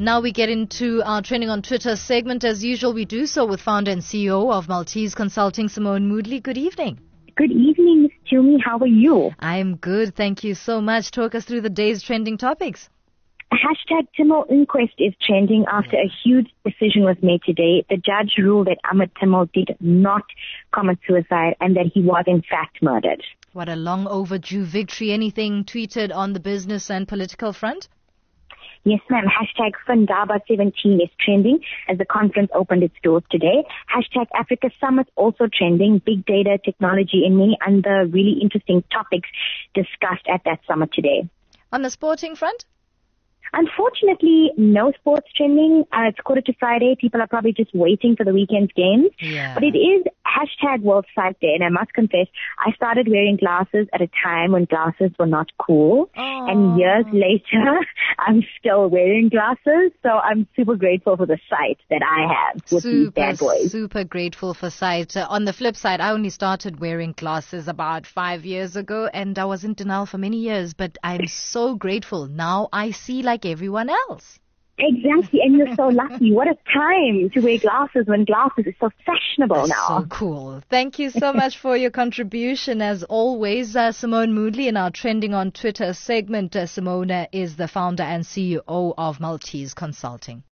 Now we get into our Trending on Twitter segment. As usual, we do so with founder and CEO of Maltese Consulting, Simone Moodley. Good evening. Good evening, Ms. Tumi. How are you? I'm good. Thank you so much. Talk us through the day's trending topics. Hashtag Timol inquest is trending after a huge decision was made today. The judge ruled that Ahmed Timol did not commit suicide and that he was in fact murdered. What a long overdue victory. Anything tweeted on the business and political front? Yes, ma'am. Hashtag Fundaba17 is trending as the conference opened its doors today. Hashtag Africa Summit also trending. Big data, technology, and many other really interesting topics discussed at that summit today. On the sporting front? Unfortunately, no sports trending. It's quarter to Friday. People are probably just waiting for the weekend's games. Yeah. But it is hashtag World Sight Day. And I must confess, I started wearing glasses at a time when glasses were not cool. Oh. And years later, I'm still wearing glasses. So I'm super grateful for the sight that I have with these bad boys. Super grateful for sight. On the flip side, I only started wearing glasses about 5 years ago, and I was in denial for many years. But I'm so grateful. Now I see like everyone else. Exactly, and you're so lucky. What a time to wear glasses when glasses is so fashionable now. So cool. Thank you so much for your contribution. As always, Simone Moodley in our Trending on Twitter segment. Simone is the founder and CEO of Maltese Consulting.